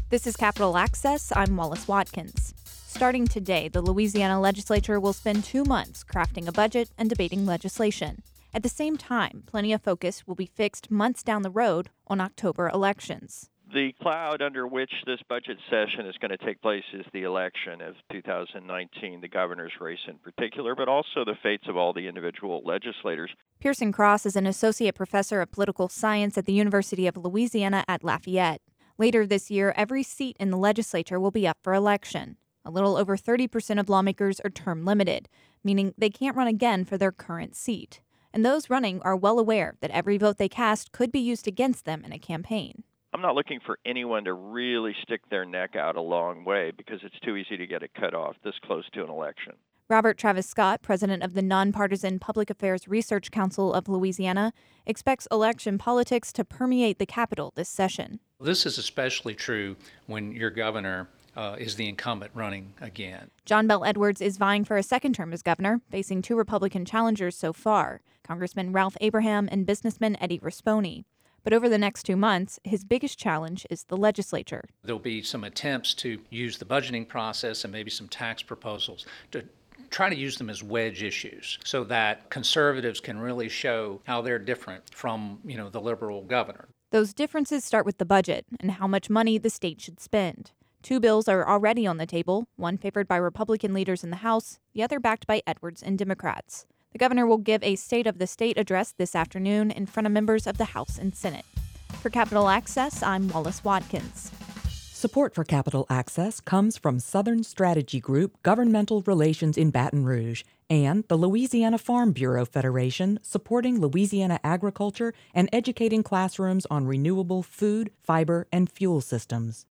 This is Capital Access. I'm Wallace Watkins. Starting today, the Louisiana legislature will spend 2 months crafting a budget and debating legislation. At the same time, plenty of focus will be fixed months down the road on October elections. The cloud under which this budget session is going to take place is the election of 2019, the governor's race in particular, but also the fates of all the individual legislators. Pearson Cross is an associate professor of political science at the University of Louisiana at Lafayette. Later this year, every seat in the legislature will be up for election. A little over 30% of lawmakers are term limited, meaning they can't run again for their current seat. And those running are well aware that every vote they cast could be used against them in a campaign. I'm not looking for anyone to really stick their neck out a long way because it's too easy to get it cut off this close to an election. Robert Travis Scott, president of the Nonpartisan Public Affairs Research Council of Louisiana, expects election politics to permeate the Capitol this session. This is especially true when your governor is the incumbent running again. John Bel Edwards is vying for a second term as governor, facing 2 Republican challengers so far, Congressman Ralph Abraham and businessman Eddie Rispone. But over the next 2 months, his biggest challenge is the legislature. There'll be some attempts to use the budgeting process and maybe some tax proposals to try to use them as wedge issues so that conservatives can really show how they're different from, the liberal governor. Those differences start with the budget and how much money the state should spend. 2 bills are already on the table, one favored by Republican leaders in the House, the other backed by Edwards and Democrats. The governor will give a State of the State address this afternoon in front of members of the House and Senate. For Capital Access, I'm Wallace Watkins. Support for Capital Access comes from Southern Strategy Group Governmental Relations in Baton Rouge and the Louisiana Farm Bureau Federation, supporting Louisiana agriculture and educating classrooms on renewable food, fiber, and fuel systems.